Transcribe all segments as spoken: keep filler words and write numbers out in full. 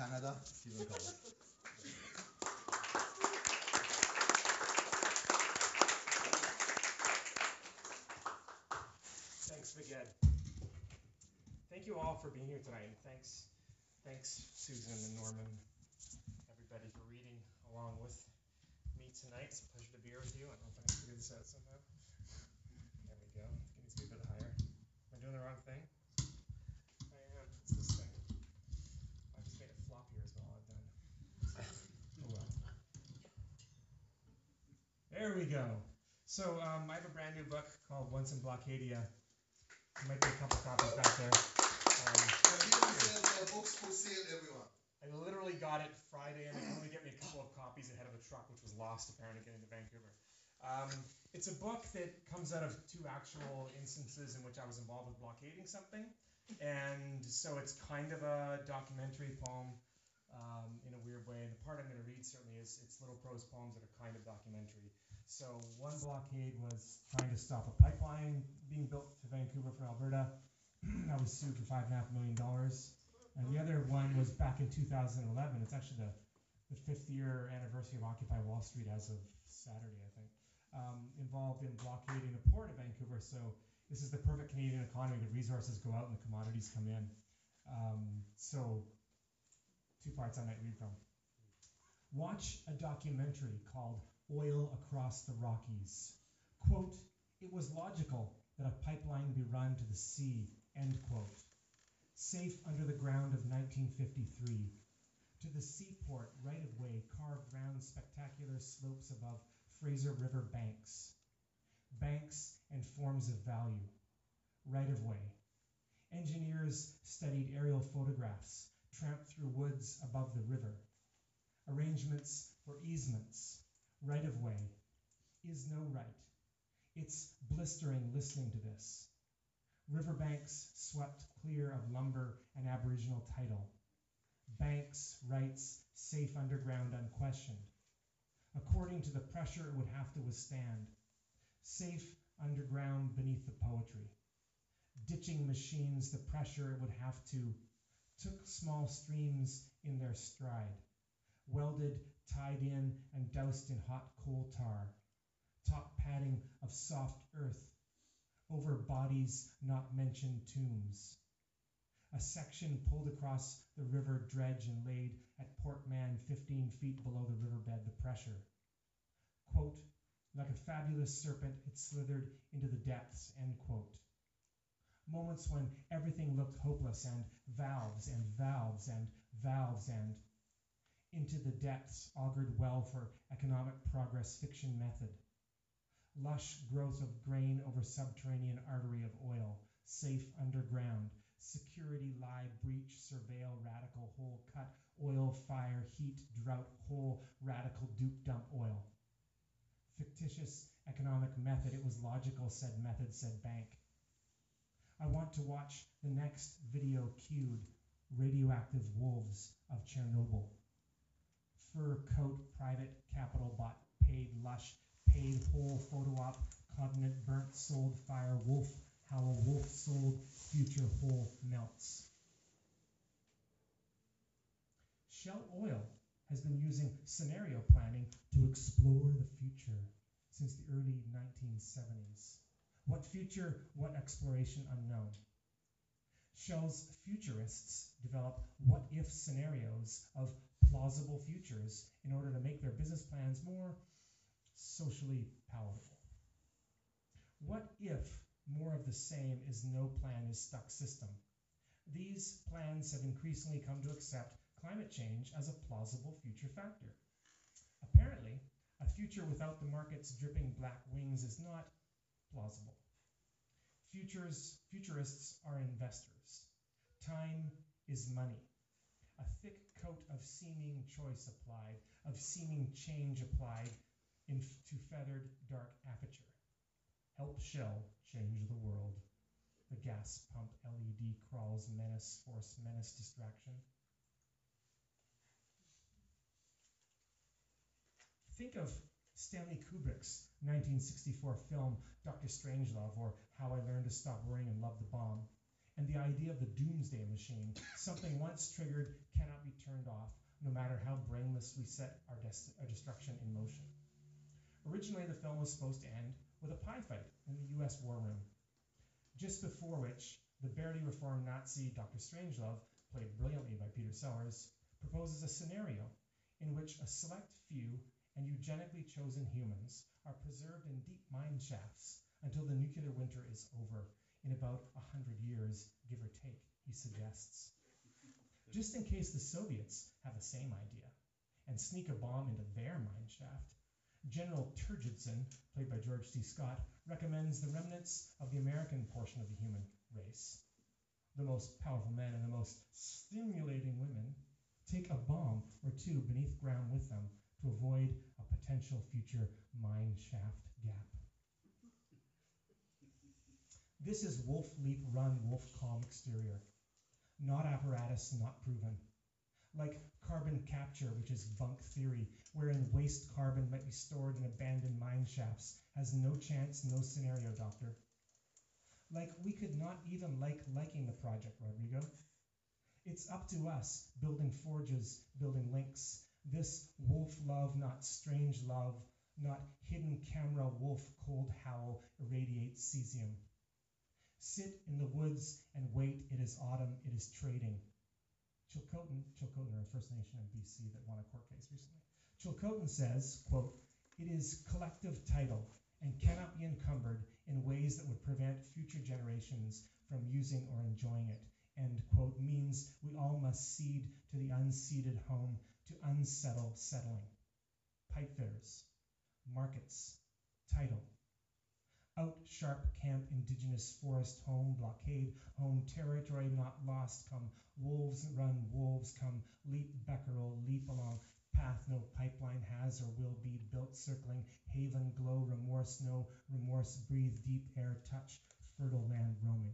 Canada, Stephen Colbert. Thanks, Miguel. Thank you all for being here tonight, and thanks, thanks Susan and Norman, everybody for reading along with me tonight. It's a pleasure to be here with you. I don't know if I can figure this out somehow. There we go. I think it needs to be a bit higher. Am I doing the wrong thing? I am. It's this thing. I just made it floppier as well. I've done. Oh well. There we go. So um, I have a brand new book called Once in Blockadia. There might be a couple copies back there. Um, uh, books for sale, everyone. I literally got it Friday, and they could only get me a couple of copies ahead of a truck, which was lost apparently getting to Vancouver. Um, it's a book that comes out of two actual instances in which I was involved with blockading something, and so it's kind of a documentary poem um, in a weird way. And the part I'm going to read certainly is it's little prose poems that are kind of documentary. So one blockade was trying to stop a pipeline being built to Vancouver from Alberta. I was sued for five and a half million dollars. And the other one was back in two thousand eleven. It's actually the, the fifth year anniversary of Occupy Wall Street as of Saturday, I think. Um, involved in blockading the port of Vancouver. So this is the perfect Canadian economy. The resources go out and the commodities come in. Um, so two parts I might read from. Watch a documentary called Oil Across the Rockies. Quote, it was logical that a pipeline be run to the sea, end quote. Safe under the ground of nineteen fifty-three. To the seaport right of way carved round spectacular slopes above Fraser River banks. Banks and forms of value. Right of way. Engineers studied aerial photographs, tramped through woods above the river. Arrangements for easements. Right of way. Is no right. It's blistering listening to this. Riverbanks swept clear of lumber and Aboriginal title. Banks, rights, safe underground unquestioned. According to the pressure it would have to withstand. Safe underground beneath the poetry. Ditching machines, the pressure it would have to. Took small streams in their stride. Welded, tied in, and doused in hot coal tar. Top padding of soft earth. Over bodies not mentioned tombs. A section pulled across the river dredge and laid at Port Mann fifteen feet below the riverbed, the pressure. Quote, like a fabulous serpent it slithered into the depths, end quote. Moments when everything looked hopeless and valves and valves and valves and into the depths augured well for economic progress fiction method. Lush growth of grain over subterranean artery of oil, safe underground, security lie, breach, surveil, radical, hole, cut, oil, fire, heat, drought, hole, radical, dupe, dump, oil. Fictitious economic method, it was logical, said method, said bank. I want to watch the next video cued, radioactive wolves of Chernobyl. Fur coat, private, capital bought, paid, lush, paid, whole, photo op, covenant, burnt, sold, fire, wolf, howl, wolf, sold, future, whole, melts. Shell Oil has been using scenario planning to explore the future since the early nineteen seventies. What future, what exploration unknown. Shell's futurists develop what-if scenarios of plausible futures in order to make their business plans more socially palatable. What if more of the same is no plan is stuck system? These plans have increasingly come to accept climate change as a plausible future factor. Apparently, a future without the market's dripping black wings is not plausible. Futures, futurists are investors. Time is money. A thick coat of seeming choice applied, of seeming change applied into feathered dark aperture. Help Shell change the world. The gas pump L E D crawls menace, force, menace, distraction. Think of Stanley Kubrick's nineteen sixty-four film Doctor Strangelove, or How I Learned to Stop Worrying and Love the Bomb, and the idea of the doomsday machine, something once triggered cannot be turned off, no matter how brainless we set our, dest- our destruction in motion. Originally, the film was supposed to end with a pie fight in the U S war room, just before which the barely reformed Nazi Doctor Strangelove, played brilliantly by Peter Sellers, proposes a scenario in which a select few and eugenically chosen humans are preserved in deep mine shafts until the nuclear winter is over in about a hundred years, give or take, he suggests. Just in case the Soviets have the same idea and sneak a bomb into their mine shaft, General Turgidson, played by George C. Scott, recommends the remnants of the American portion of the human race, the most powerful men and the most stimulating women, take a bomb or two beneath ground with them to avoid a potential future mine shaft gap. This is Wolf Leap Run Wolf Calm exterior, not apparatus, not proven. Like carbon capture, which is bunk theory, wherein waste carbon might be stored in abandoned mine shafts, has no chance, no scenario, doctor. Like we could not even like liking the project, Rodrigo. It's up to us, building forges, building links. This wolf love, not strange love, not hidden camera wolf cold howl irradiates cesium. Sit in the woods and wait, it is autumn, it is trading. Chilcotin, Chilcotin are a First Nation in B C that won a court case recently. Chilcotin says, quote, it is collective title and cannot be encumbered in ways that would prevent future generations from using or enjoying it. End quote, means we all must cede to the unceded home to unsettle settling. Pipe fitters, markets, title. Out sharp camp indigenous forest home blockade home territory not lost come wolves run wolves come leap beckerel leap along path no pipeline has or will be built circling haven glow remorse no remorse breathe deep air touch fertile land roaming.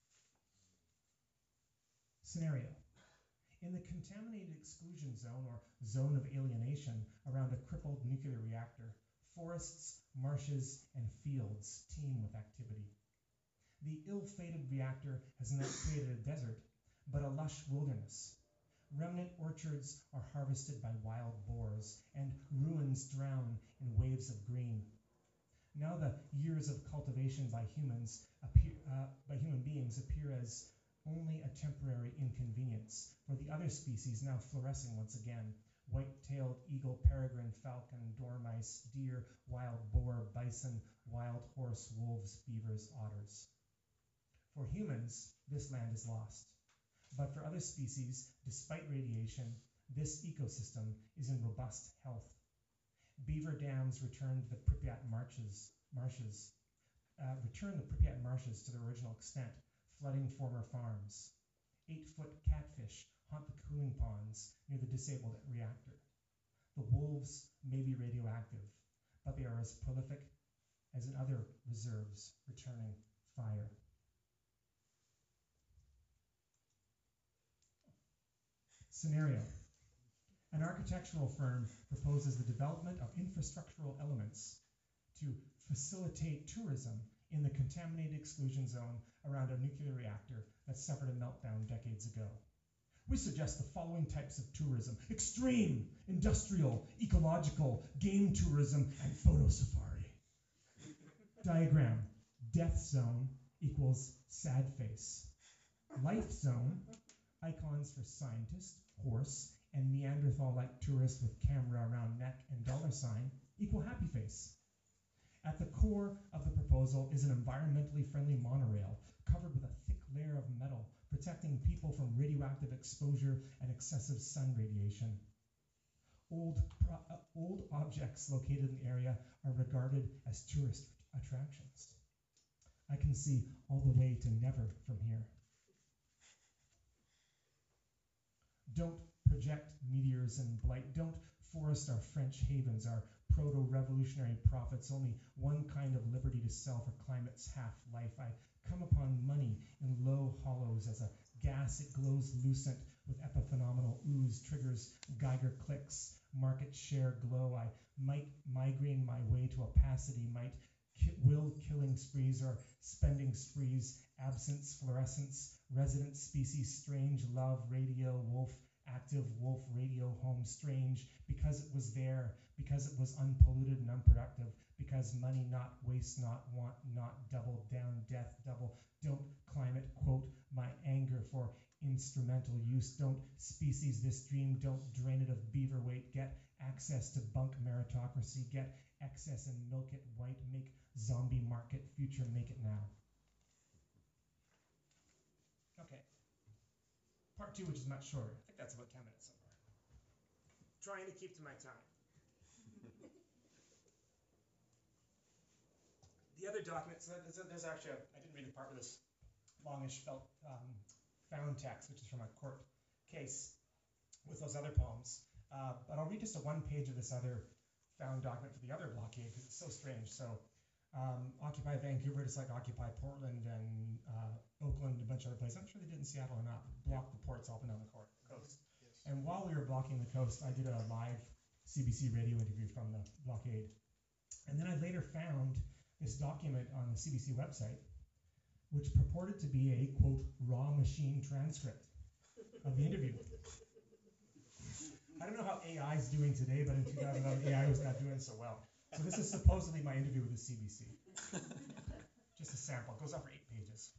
Scenario. In the contaminated exclusion zone or zone of alienation around a crippled nuclear reactor, forests, marshes, and fields teem with activity. The ill-fated reactor has not created a desert, but a lush wilderness. Remnant orchards are harvested by wild boars, and ruins drown in waves of green. Now the years of cultivation by humans appear, uh, by human beings appear as only a temporary inconvenience for the other species now flourishing once again. White-tailed eagle, peregrine falcon, dormice, deer, wild boar, bison, wild horse, wolves, beavers, otters. For humans, this land is lost. But for other species, despite radiation, this ecosystem is in robust health. Beaver dams return the Pripyat marshes, marshes uh, return the Pripyat marshes to their original extent, flooding former farms. Eight-foot catfish haunt the cooling ponds near the disabled reactor. The wolves may be radioactive, but they are as prolific as in other reserves returning fire. Scenario. An architectural firm proposes the development of infrastructural elements to facilitate tourism in the contaminated exclusion zone around a nuclear reactor that suffered a meltdown decades ago. We suggest the following types of tourism: extreme, industrial, ecological, game tourism, and photo safari. Diagram: death zone equals sad face. Life zone, icons for scientist, horse, and Neanderthal-like tourist with camera around neck and dollar sign, equal happy face. At the core of the proposal is an environmentally friendly monorail covered with a thick layer of metal, protecting people from radioactive exposure and excessive sun radiation. Old, pro uh, old objects located in the area are regarded as tourist attractions. I can see all the way to never from here. Don't project meteors and blight. Don't forest our French havens, our proto-revolutionary prophets, only one kind of liberty to sell for climate's half-life. I come upon money in low hollows as a gas. It glows lucent with epiphenomenal ooze, triggers Geiger clicks, market share glow. I might migraine my way to opacity, might ki- will killing sprees or spending sprees, absence, fluorescence, resident species, strange, love, radio, wolf, active, wolf, radio, home, strange, because it was there, because it was unpolluted and unproductive, because money not, waste not, want not, double down, death, double, don't climate, quote, my anger for instrumental use, don't species this dream, don't drain it of beaver weight, get access to bunk meritocracy, get excess and milk it white, make zombie market, future, make it now. Okay. Part two, which is much shorter. I think that's about ten minutes so far. Trying to keep to my time. The other document, so there's, there's actually, a, I didn't read the part with this longish felt um, found text, which is from a court case with those other poems. Uh, but I'll read just a one page of this other found document for the other blockade because it's so strange. So um, Occupy Vancouver, just like Occupy Portland and uh, Oakland, a bunch of other places. I'm sure they did in Seattle or not, blocked the ports all up and down the coast. Yes. And while we were blocking the coast, I did a live C B C radio interview from the blockade. And then I later found this document on the C B C website, which purported to be a, quote, raw machine transcript of the interview. I don't know how A I is doing today, but in two thousand eleven, A I was not doing so well. So this is supposedly my interview with the C B C. Just a sample. It goes on for eight pages.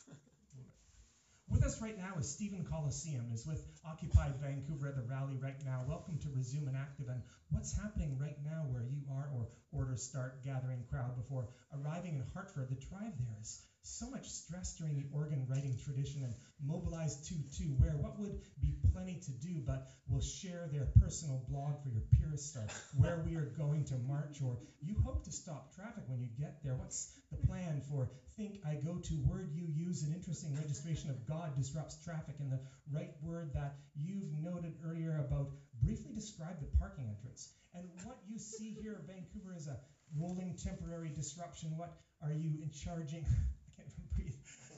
With us right now is Stephen Coliseum, is with Occupy Vancouver at the rally right now. Welcome to Resume and Active. And what's happening right now where you are, or order start gathering crowd before arriving in Hartford? The drive there is so much stress during the organ writing tradition, and Mobilize two two, where what would be plenty to do, but will share their personal blog for your peers, or where we are going to march, or you hope to stop traffic when you get there. What's the plan for Think I Go To? Word you use, an interesting registration of God disrupts traffic, and the right word that you've noted earlier about briefly describe the parking entrance. And what you see here, Vancouver, is a rolling temporary disruption. What are you in charging? I can't even breathe.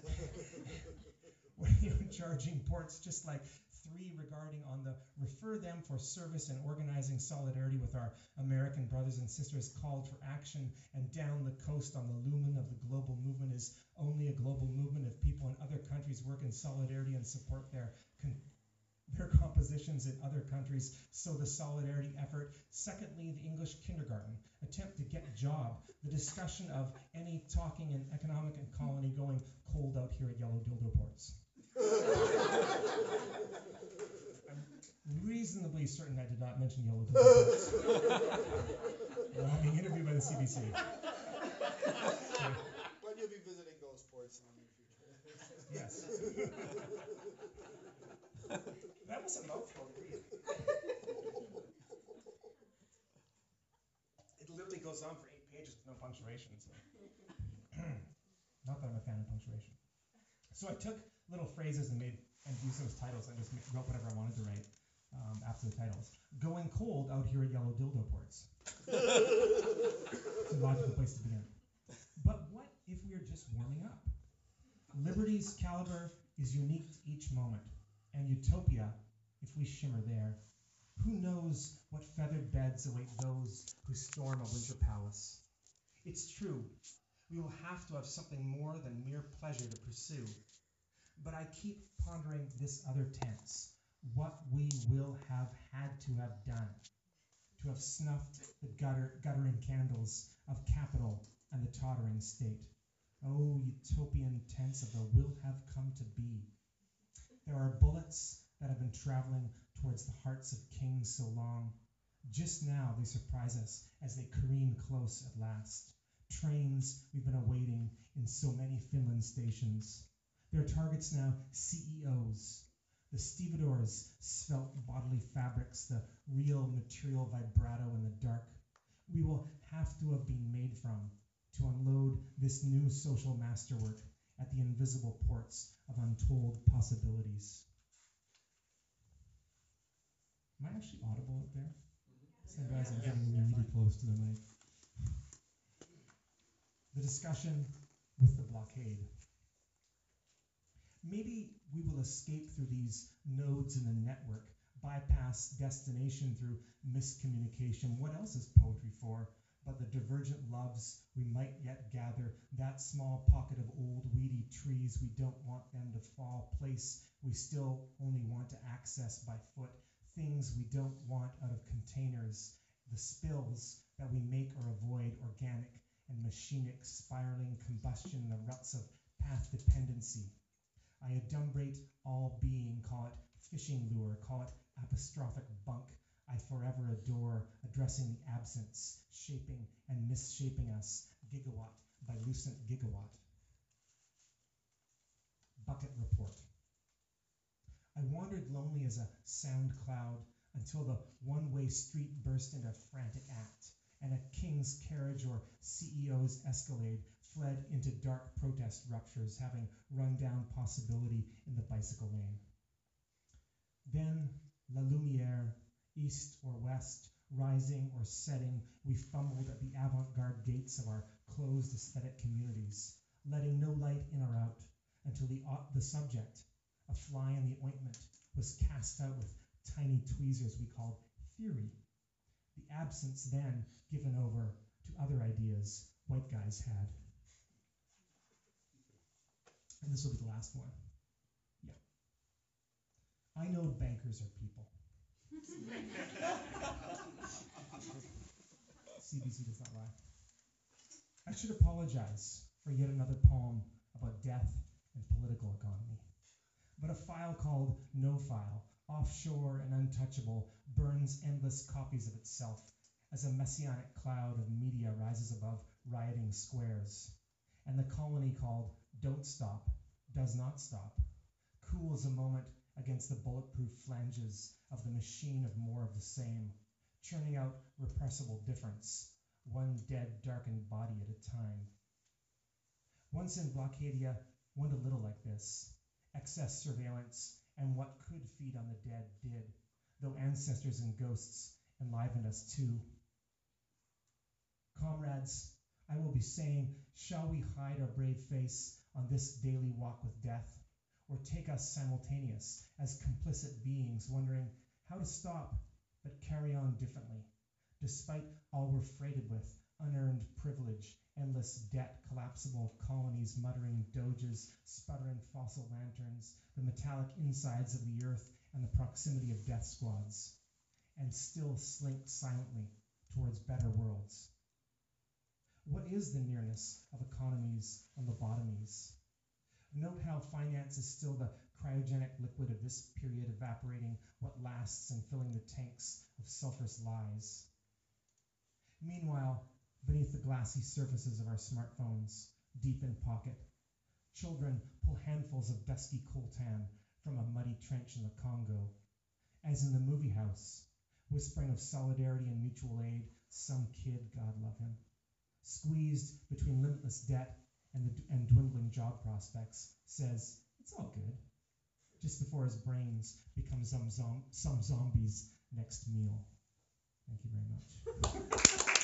What are you in charging ports? Just like three regarding on the refer them for service and organizing solidarity with our American brothers and sisters, called for action, and down the coast on the lumen of the global movement is only a global movement if people in other countries work in solidarity and support their con- their compositions in other countries, so the solidarity effort. Secondly, the English kindergarten, attempt to get job, the discussion of any talking in economic and colony going cold out here at Yellow Dildo Ports. I'm reasonably certain I did not mention Yellow Dildo Ports. Well, I'm being interviewed by the C B C. But you'll be visiting those ports in the near future. Yes. That was a mouthful to read. It literally goes on for eight pages with no punctuation. So. Not that I'm a fan of punctuation. So I took little phrases and made and used them as titles and just wrote whatever I wanted to write um, after the titles. Going cold out here at Yellow Dildo Ports. It's a logical place to begin. But what if we are just warming up? Liberty's caliber is unique to each moment, and utopia, if we shimmer there. Who knows what feathered beds await those who storm a winter palace? It's true, we will have to have something more than mere pleasure to pursue. But I keep pondering this other tense, what we will have had to have done, to have snuffed the gutter, guttering candles of capital and the tottering state. Oh, utopian tense of the will have come to be. There are bullets that have been traveling towards the hearts of kings so long. Just now they surprise us as they careen close at last. Trains we've been awaiting in so many Finland stations. Their targets now C E Os, the stevedores, svelte bodily fabrics, the real material vibrato in the dark. We will have to have been made from to unload this new social masterwork at the invisible ports of untold possibilities. Am I actually audible up there? So guys, I'm getting really close to the mic. The discussion with the blockade. Maybe we will escape through these nodes in the network, bypass destination through miscommunication. What else is poetry for? but the divergent loves we might yet gather, that small pocket of old weedy trees we don't want them to fall, place we still only want to access by foot, things we don't want out of containers, the spills that we make or avoid, organic and machinic, spiraling combustion in the ruts of path dependency. I adumbrate all being, call it fishing lure, call it apostrophic bunk, I forever adore, addressing the absence, shaping and misshaping us, gigawatt by lucent gigawatt. Bucket report. I wandered lonely as a sound cloud until the one-way street burst into frantic act, and a king's carriage or C E O's Escalade fled into dark protest ruptures, having run down possibility in the bicycle lane. Then, La Lumiere, east or west, rising or setting, we fumbled at the avant-garde gates of our closed aesthetic communities, letting no light in or out, until the, uh, the subject, a fly in the ointment, was cast out with tiny tweezers we called theory. The absence then given over to other ideas white guys had. And this will be the last one. Yeah. I know bankers are people. C B C does not lie. I should apologize for yet another poem about death and political economy. But a file called No File, offshore and untouchable, burns endless copies of itself as a messianic cloud of media rises above rioting squares. And the colony called Don't Stop, Does Not Stop, cools a moment against the bulletproof flanges of the machine of more of the same, churning out repressible difference, one dead, darkened body at a time. Once in Blockadia went a little like this. Excess surveillance and what could feed on the dead did, though ancestors and ghosts enlivened us too. Comrades, I will be saying, shall we hide our brave face on this daily walk with death, or take us simultaneous as complicit beings, wondering how to stop but carry on differently, despite all we're freighted with, unearned privilege, endless debt, collapsible colonies, muttering doges, sputtering fossil lanterns, the metallic insides of the earth, and the proximity of death squads, and still slink silently towards better worlds. What is the nearness of economies and lobotomies? Note how finance is still the cryogenic liquid of this period, evaporating what lasts and filling the tanks of sulfurous lies. Meanwhile, beneath the glassy surfaces of our smartphones, deep in pocket, children pull handfuls of dusky coltan from a muddy trench in the Congo. As in the movie house, whispering of solidarity and mutual aid, some kid, God love him, squeezed between limitless debt and, the, and dwindling job prospects, says, it's all good, just before his brains become some, zom- some zombie's next meal. Thank you very much.